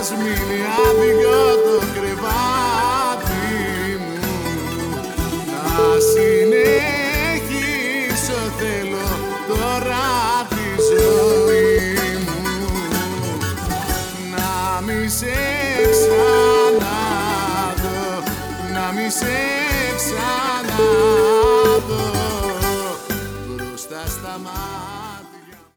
μας μείνει άδειο το κρεβάτι μου. Να συνεχίσω θέλω τώρα τη ζωή μου. Να μη σε ξαναδώ, να μη σε ξαναδώ μπροστά στα μάτια.